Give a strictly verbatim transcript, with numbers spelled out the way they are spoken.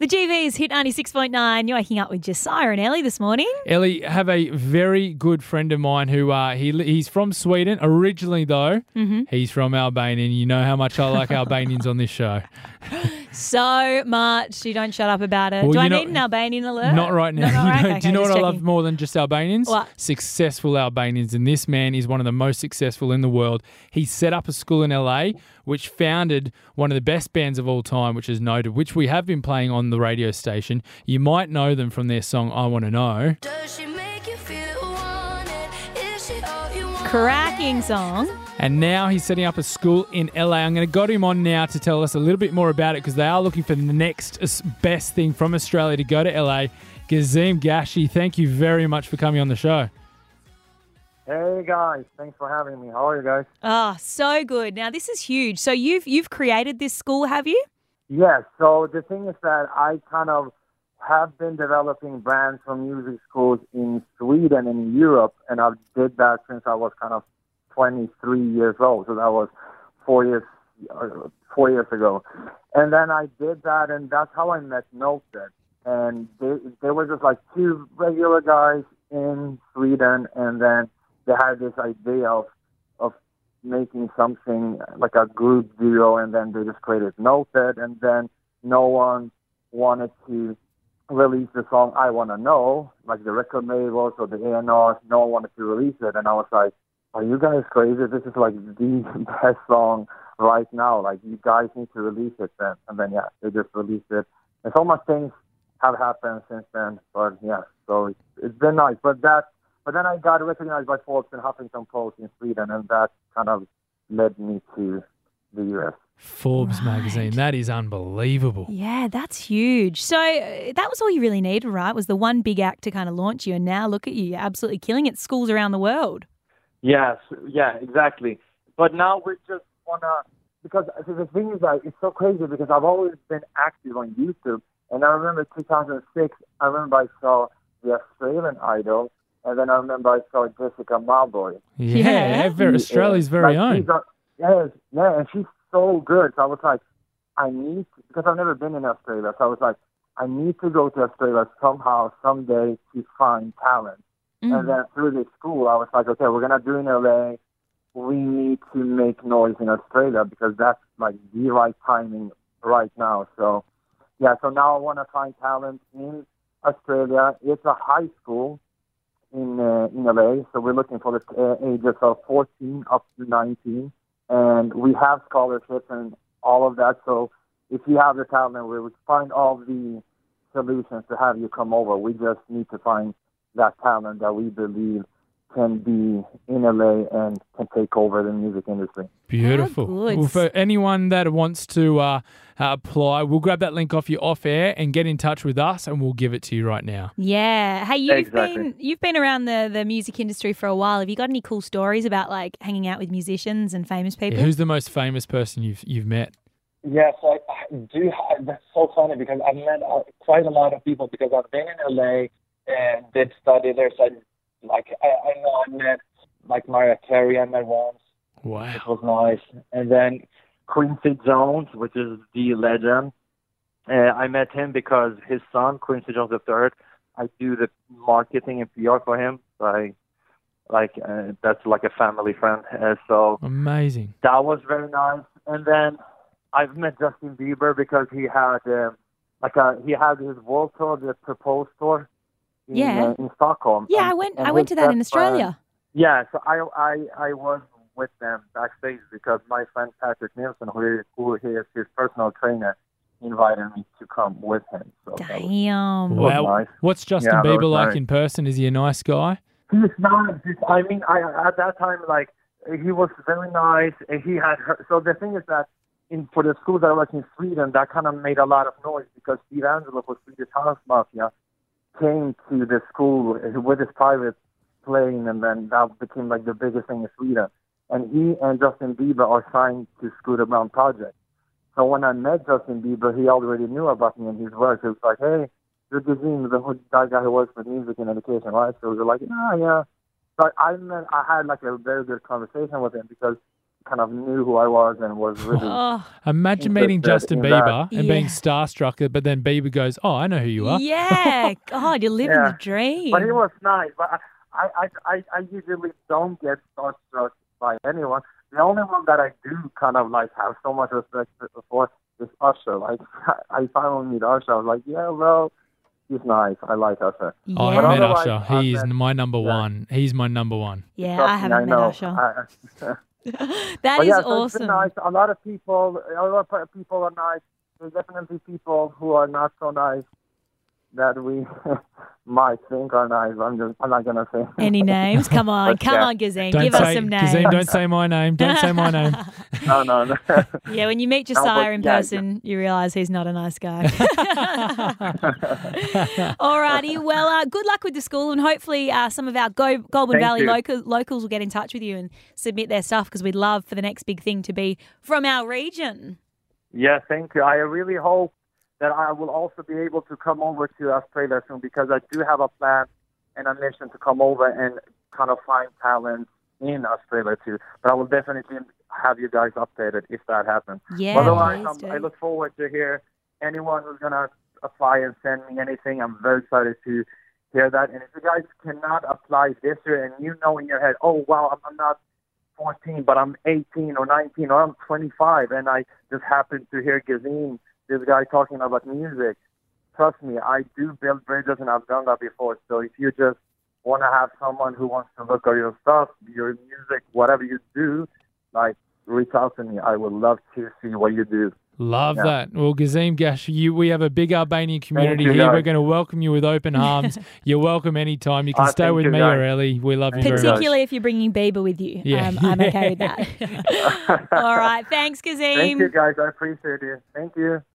The G V's hit ninety-six point nine. You're waking up with Josiah and Ellie this morning. Ellie, have a very good friend of mine who uh, he he's from Sweden originally, though. Mm-hmm. He's from Albania. You know how much I like Albanians on this show. So much. You don't shut up about it. Well, Do I you know- need an Albanian alert? Not right now. No, not You right. know- Okay, do you know what just I love checking. more than just Albanians? What? Successful Albanians. And this man is one of the most successful in the world. He set up a school in L A, which founded one of the best bands of all time, which is Noted, which we have been playing on the radio station. You might know them from their song I Want to Know. Does she make you feel wanted? Is she all you want? Cracking song. And now he's setting up a school in L A. I'm going to got him on now to tell us a little bit more about it because they are looking for the next best thing from Australia to go to L A. Gazim Gashi, thank you very much for coming on the show. Hey guys, thanks for having me. How are you guys? Oh, so good. Now, this is huge. So you've you've created this school, have you? Yes, so the thing is that I kind of have been developing brands for music schools in Sweden and in Europe, and I've did that since I was kind of twenty-three years old. So that was four years uh, four years ago. And then I did that, and that's how I met Noted. And they, they were just like two regular guys in Sweden, and then they had this idea of of making something like a group duo, and then they just created Noted, and then no one wanted to release the song I Want to Know, like the record labels or the A and Rs, no one wanted to release it, and I was like, are you guys crazy? This is like the best song right now, like you guys need to release it then. And then yeah, they just released it, and so much things have happened since then, but yeah, so it's, it's been nice, but that But then I got recognized by Forbes and Huffington Post in Sweden, and that kind of led me to the U S. Forbes Right. magazine. That is unbelievable. Yeah, that's huge. So uh, that was all you really needed, right? Was the one big act to kind of launch you, and now look at you, you're absolutely killing it. Schools around the world. Yes, yeah, exactly. But now we just wanna, because the thing is that it's so crazy because I've always been active on YouTube, and I remember two thousand six. I remember I saw the Australian Idol. And then I remember I saw Jessica Marboy. Yeah, Yeah. very- Australia's very like, own. she's a- yes, yeah, and she's so good. So I was like, I need to, because I've never been in Australia. So I was like, I need to go to Australia somehow, someday to find talent. Mm. And then through this school, I was like, okay, we're gonna do in L A. We need to make noise in Australia because that's like the right timing right now. So yeah, so now I want to find talent in Australia. It's a high school in uh, in L A, so we're looking for the uh, ages of fourteen up to nineteen, and we have scholarships and all of that. So if you have the talent, we would find all the solutions to have you come over. We just need to find that talent that we believe can be in L A and can take over the music industry. Beautiful. good. Well, for anyone that wants to uh, uh, apply, we'll grab that link off you off air and get in touch with us, and we'll give it to you right now. Yeah. Hey, you've Exactly. been you've been around the, the music industry for a while. Have you got any cool stories about like hanging out with musicians and famous people? Yeah, who's the most famous person you've you've met? Yes, I, I do. Have, that's so funny because I've met uh, quite a lot of people because I've been in L A and did study there. So, I, like, I, I know I met like Mariah Carey. I met once. Wow. It was nice. And then Quincy Jones, which is the legend. Uh, I met him because his son, Quincy Jones the third, I do the marketing and P R for him. So I, like, uh, that's like a family friend. Uh, so Amazing. that was very nice. And then I've met Justin Bieber because he had uh, like a he had his world tour, the Propose tour, in, Yeah. uh, in Stockholm. Yeah, And- I went and I went to his that in best friend- Australia. Yeah, so I I I was with them backstage because my friend Patrick Nielsen, who who he is his personal trainer, invited me to come with him. So that was- Damn. was Wow. nice. What's Justin Yeah, that Bieber was like nice. in person? Is he a nice guy? He's not. He's, I mean, I at that time, like, he was very nice. And he had her, so the thing is that in for the school that I was in Sweden, that kind of made a lot of noise because Steve Angelo for Swedish House Mafia came to the school with his private plane, and then that became like the biggest thing in Sweden. And he and Justin Bieber are signed to Scooter Brown Project. So when I met Justin Bieber, he already knew about me and his work. He was like, "Hey, you're Gazim, the who- that guy who works with music and education, right?" So we were like, "Yeah, yeah." So I met, I had like a very good conversation with him because kind of knew who I was and was really. Oh, Imagine meeting Interested Justin in that. Bieber and being Yeah. starstruck, but then Bieber goes, "Oh, I know who you are." yeah. God, you're living Yeah. the dream. But he was nice. But I, I, I, I usually don't get starstruck by anyone. The only one that I do kind of like have so much respect for is Usher. Like, I finally meet Usher. I was like, yeah, well, he's nice. I like Usher. Yeah. I But met otherwise, Usher. He is I met- my number yeah. one. He's my number one. Yeah, Trust I me, haven't met know. Usher. I- That but is yeah, so it's awesome. been nice. A lot of people, a lot of people are nice. There's definitely people who are not so nice that we might think are nice. I'm just, I'm not gonna say Any names? Come on, But come yeah. on, Gazim. Don't Give say, us some names. Kazim, don't say my name. Don't say my name. no, no, no. Yeah, when you meet No, but Josiah in yeah, person, you realise he's not a nice guy. Alrighty, well, uh, good luck with the school, and hopefully uh, some of our Go- Goulburn Thank Valley you. local- locals will get in touch with you and submit their stuff, because we'd love for the next big thing to be from our region. Yeah, thank you. I really hope that I will also be able to come over to Australia soon, because I do have a plan and a mission to come over and kind of find talent in Australia too. But I will definitely have you guys updated if that happens. Yeah, Otherwise, please I'm, do. I look forward to hear anyone who's going to apply and send me anything. I'm very excited to hear that. And if you guys cannot apply this year and you know in your head, oh, wow, I'm, I'm not fourteen, but I'm eighteen or nineteen or I'm twenty-five, and I just happened to hear Gazim, this guy talking about music. Trust me, I do build bridges, and I've done that before. So if you just want to have someone who wants to look at your stuff, your music, whatever you do, like, reach out to me. I would love to see what you do. Love Yeah. that. Well, Gazim Gash, you, we have a big Albanian community you, here. guys. We're going to welcome you with open arms. You're welcome anytime. You can Ah, stay thank with you, me guys. or Ellie. We love you Thank you, very much. Particularly if you're bringing Bieber with you. Yeah. Um, I'm okay with that. All right. Thanks, Kazim. Thank you, guys. I appreciate it. Thank you.